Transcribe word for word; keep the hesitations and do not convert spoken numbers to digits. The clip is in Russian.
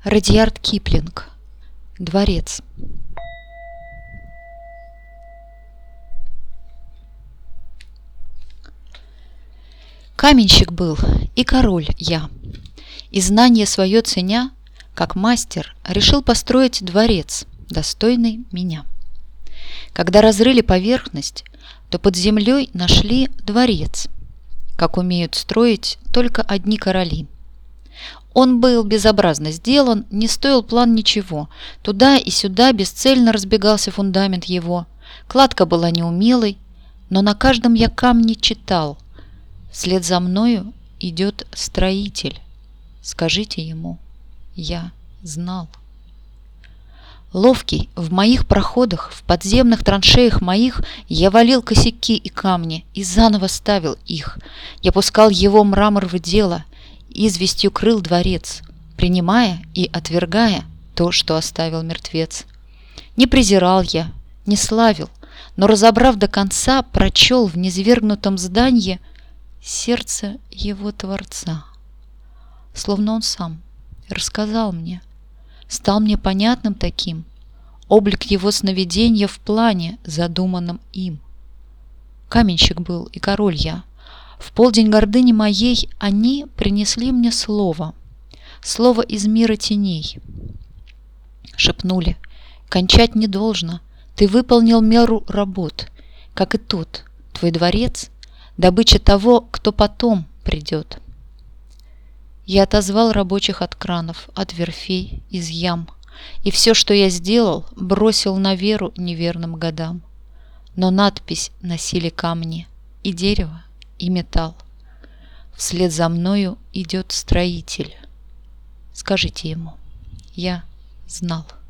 Радьярд Киплинг. Дворец. Каменщик был и король я, и знание свое ценя, как мастер, решил построить дворец, достойный меня. Когда разрыли поверхность, то под землей нашли дворец, как умеют строить только одни короли. Он был безобразно сделан, не стоил план ничего. Туда и сюда бесцельно разбегался фундамент его. Кладка была неумелой, но на каждом я камне читал: вслед за мною идет строитель. Скажите ему, я знал. Ловкий в моих проходах, в подземных траншеях моих, я валил косяки и камни и заново ставил их. Я пускал его мрамор в дело, известью крыл дворец, принимая и отвергая то, что оставил мертвец. Не презирал я, не славил, но, разобрав до конца, прочел в низвергнутом зданье сердце его Творца. Словно он сам рассказал мне, стал мне понятным таким облик его сновидения в плане, задуманном им. Каменщик был и король я. В полдень гордыни моей они принесли мне слово, слово из мира теней. Шепнули: кончать не должно, ты выполнил меру работ, как и тот, твой дворец, добыча того, кто потом придет. Я отозвал рабочих от кранов, от верфей, из ям, и все, что я сделал, бросил на веру неверным годам. Но надпись носили камни и дерево, и металл. Вслед за мною идет строитель. Скажите ему, я знал.